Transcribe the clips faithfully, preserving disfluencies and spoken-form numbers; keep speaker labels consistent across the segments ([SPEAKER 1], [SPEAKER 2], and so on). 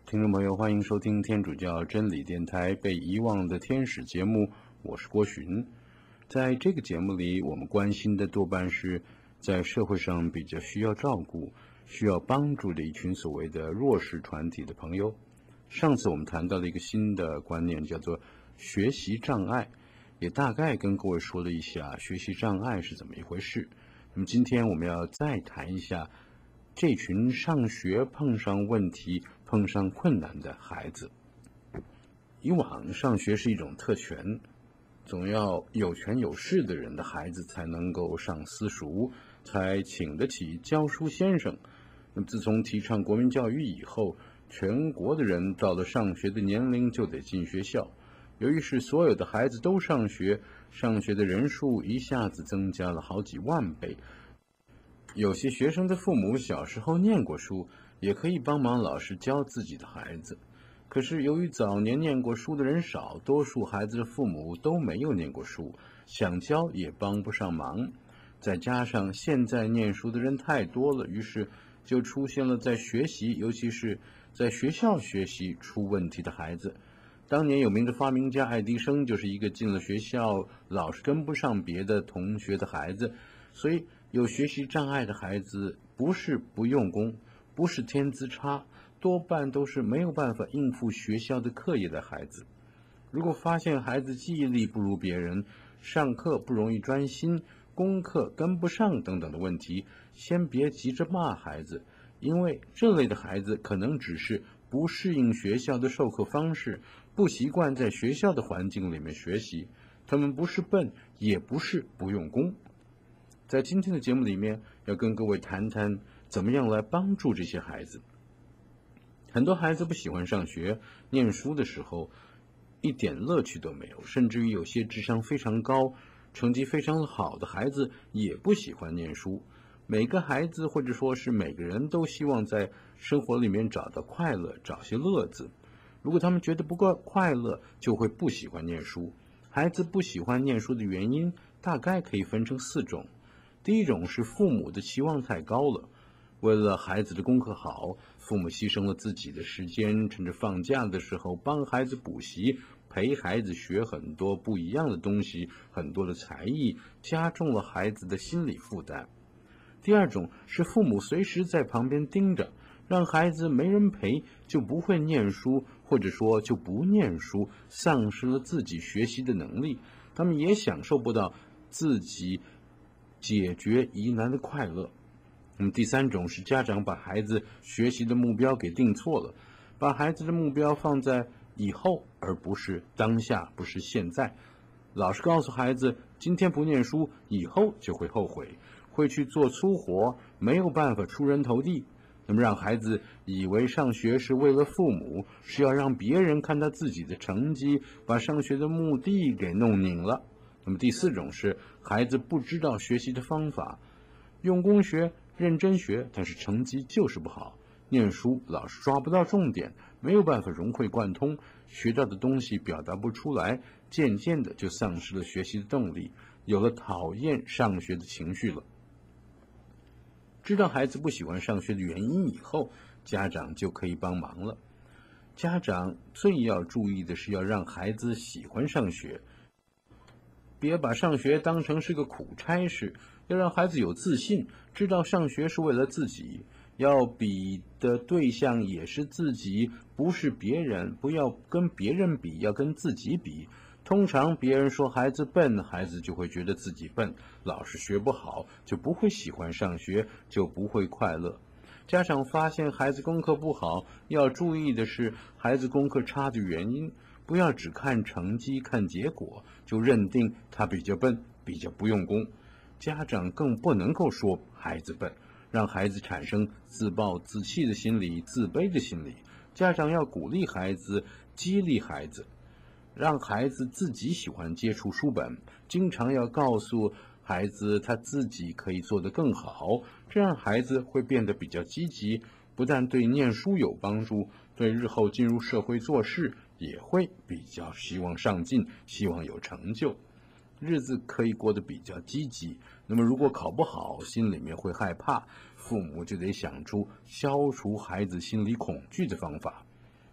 [SPEAKER 1] 听众朋友，欢迎收听天主教真理电台被遗忘的天使节目，我是郭寻。在这个节目里，我们关心的多半是在社会上比较需要照顾、需要帮助的一群所谓的弱势团体的朋友。上次我们谈到了一个新的观念，叫做学习障碍，也大概跟各位说了一下学习障碍是怎么一回事。那么今天我们要再谈一下这群上学碰上问题、碰上困难的孩子。以往上学是一种特权，总要有权有势的人的孩子才能够上私塾，才请得起教书先生。那么自从提倡国民教育以后，全国的人到了上学的年龄就得进学校。由于是所有的孩子都上学，上学的人数一下子增加了好几万倍。有些学生的父母小时候念过书，也可以帮忙老师教自己的孩子。可是由于早年念过书的人少，多数孩子的父母都没有念过书，想教也帮不上忙。再加上现在念书的人太多了，于是就出现了在学习，尤其是在学校学习出问题的孩子。当年有名的发明家爱迪生就是一个进了学校老是跟不上别的同学的孩子。所以有学习障碍的孩子不是不用功，不是天资差，多半都是没有办法应付学校的课业的孩子。如果发现孩子记忆力不如别人，上课不容易专心，功课跟不上等等的问题，先别急着骂孩子，因为这类的孩子可能只是不适应学校的授课方式，不习惯在学校的环境里面学习。他们不是笨，也不是不用功。在今天的节目里面，要跟各位谈谈怎么样来帮助这些孩子。很多孩子不喜欢上学，念书的时候一点乐趣都没有，甚至于有些智商非常高、成绩非常好的孩子也不喜欢念书。每个孩子或者说是每个人都希望在生活里面找到快乐，找些乐子。如果他们觉得不够快乐，就会不喜欢念书。孩子不喜欢念书的原因大概可以分成四种。第一种是父母的期望太高了，为了孩子的功课好，父母牺牲了自己的时间，趁着放假的时候帮孩子补习，陪孩子学很多不一样的东西，很多的才艺，加重了孩子的心理负担。第二种是父母随时在旁边盯着，让孩子没人陪就不会念书，或者说就不念书，丧失了自己学习的能力，他们也享受不到自己解决疑难的快乐。那么第三种是家长把孩子学习的目标给定错了，把孩子的目标放在以后，而不是当下，不是现在。老是告诉孩子，今天不念书，以后就会后悔，会去做粗活，没有办法出人头地。那么让孩子以为上学是为了父母，是要让别人看他自己的成绩，把上学的目的给弄拧了。那么第四种是孩子不知道学习的方法，用功学，认真学，但是成绩就是不好，念书老是抓不到重点，没有办法融会贯通，学到的东西表达不出来，渐渐的就丧失了学习的动力，有了讨厌上学的情绪了。知道孩子不喜欢上学的原因以后，家长就可以帮忙了。家长最要注意的是要让孩子喜欢上学，别把上学当成是个苦差事，要让孩子有自信，知道上学是为了自己，要比的对象也是自己，不是别人，不要跟别人比，要跟自己比。通常别人说孩子笨，孩子就会觉得自己笨，老是学不好，就不会喜欢上学，就不会快乐。家长发现孩子功课不好，要注意的是孩子功课差的原因，不要只看成绩看结果就认定他比较笨，比较不用功。家长更不能够说孩子笨，让孩子产生自暴自弃的心理，自卑的心理。家长要鼓励孩子，激励孩子，让孩子自己喜欢接触书本，经常要告诉孩子他自己可以做得更好，这样孩子会变得比较积极，不但对念书有帮助，对日后进入社会做事也会比较希望上进，希望有成就，日子可以过得比较积极。那么如果考不好，心里面会害怕，父母就得想出消除孩子心理恐惧的方法。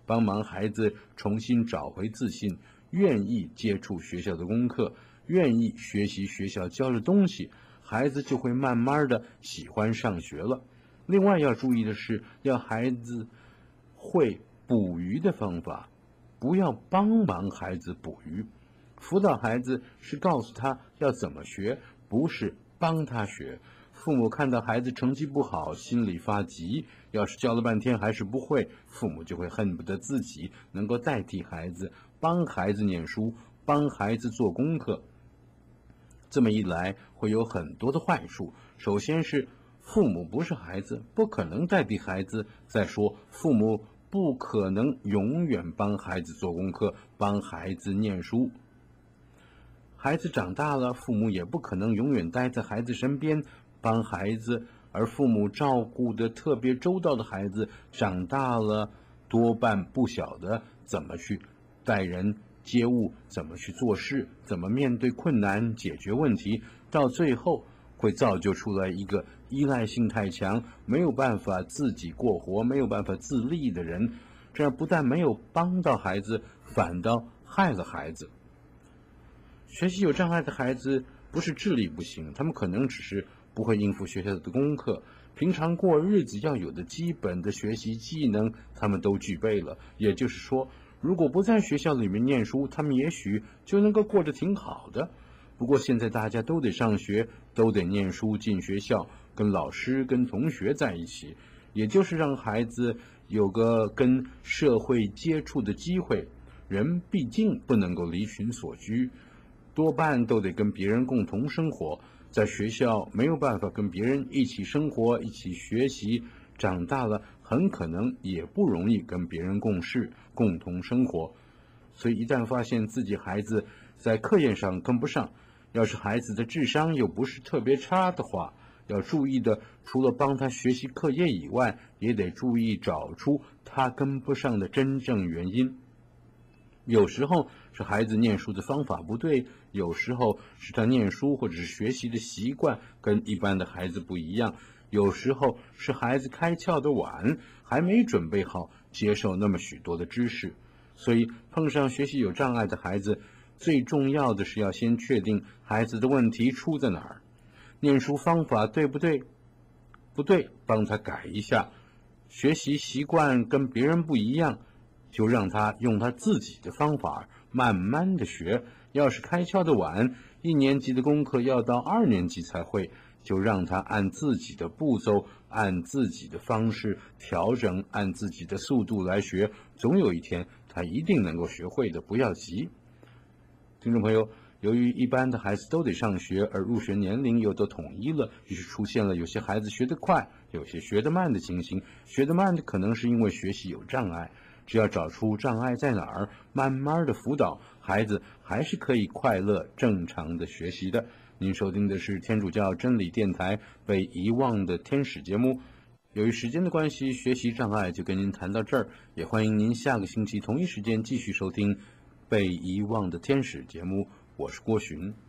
[SPEAKER 1] 帮忙孩子重新找回自信，愿意接触学校的功课，愿意学习学校教的东西，孩子就会慢慢的喜欢上学了。另外要注意的是，要孩子会捕鱼的方法，不要帮忙孩子捕鱼。辅导孩子是告诉他要怎么学，不是帮他学。父母看到孩子成绩不好，心里发急，要是教了半天还是不会，父母就会恨不得自己能够代替孩子，帮孩子念书，帮孩子做功课。这么一来会有很多的坏处。首先是父母不是孩子，不可能代替孩子。再说父母不可能永远帮孩子做功课，帮孩子念书。孩子长大了，父母也不可能永远待在孩子身边帮孩子，而父母照顾的特别周到的孩子长大了，多半不晓得怎么去待人接物，怎么去做事，怎么面对困难解决问题，到最后会造就出来一个依赖性太强，没有办法自己过活，没有办法自立的人。这样不但没有帮到孩子，反倒害了孩子。学习有障碍的孩子不是智力不行，他们可能只是不会应付学校的功课，平常过日子要有的基本的学习技能他们都具备了。也就是说，如果不在学校里面念书，他们也许就能够过得挺好的。不过现在大家都得上学，都得念书，进学校，跟老师跟同学在一起，也就是让孩子有个跟社会接触的机会。人毕竟不能够离群所居，多半都得跟别人共同生活。在学校没有办法跟别人一起生活，一起学习，长大了很可能也不容易跟别人共事，共同生活。所以一旦发现自己孩子在课业上跟不上，要是孩子的智商又不是特别差的话，要注意的除了帮他学习课业以外，也得注意找出他跟不上的真正原因。有时候是孩子念书的方法不对，有时候是他念书或者是学习的习惯跟一般的孩子不一样，有时候是孩子开窍的晚，还没准备好接受那么许多的知识。所以碰上学习有障碍的孩子，最重要的是要先确定孩子的问题出在哪儿，念书方法对不对？不对，帮他改一下。学习习惯跟别人不一样，就让他用他自己的方法慢慢的学。要是开窍的晚，一年级的功课要到二年级才会，就让他按自己的步骤，按自己的方式调整，按自己的速度来学，总有一天他一定能够学会的，不要急。听众朋友，由于一般的孩子都得上学，而入学年龄又都统一了，于是出现了有些孩子学得快，有些学得慢的情形。学得慢的可能是因为学习有障碍，只要找出障碍在哪儿，慢慢的辅导，孩子还是可以快乐正常的学习的。您收听的是天主教真理电台被遗忘的天使节目。由于时间的关系，学习障碍就跟您谈到这儿，也欢迎您下个星期同一时间继续收听被遗忘的天使节目。我是郭寻。